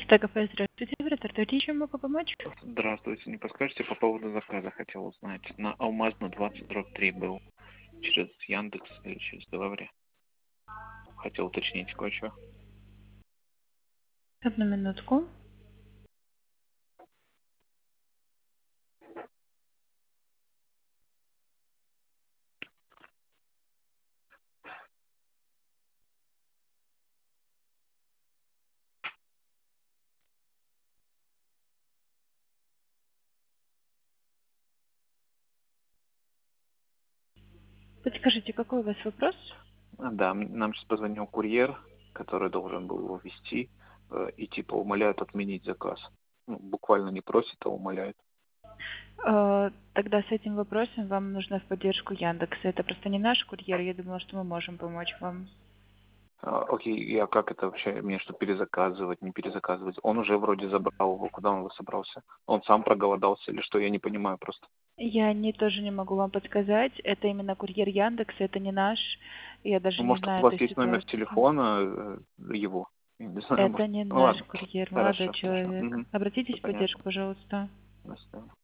Почта кафе, здравствуйте. Вратарь, чем могу помочь? Здравствуйте, не подскажете по поводу заказа, хотел узнать. На Алмазную 20/3 был через Яндекс или через Delivery. Хотел уточнить кое-что. Одну минутку. Подскажите, какой у вас вопрос? Да, нам сейчас позвонил курьер, который должен был его везти, и типа умоляют отменить заказ. Ну, буквально не просит, а умоляет. Тогда с этим вопросом вам нужно в поддержку Яндекса. Это просто не наш курьер, я думала, что мы можем помочь вам. Окей, а как это вообще, мне что, перезаказывать, не перезаказывать? Он уже вроде забрал его, куда он его собрался? Он сам проголодался или что, я не понимаю просто. Тоже не могу вам подсказать. Это именно курьер Яндекса, это не наш. Я даже Ну, не может, у знаю вас эту есть номер ситуацию. телефона его? Я не знаю, Это может. не Ну наш ладно, курьер, молодой хорошо, хорошо. человек. Угу. Обратитесь Все в понятно. поддержку, пожалуйста. До свидания.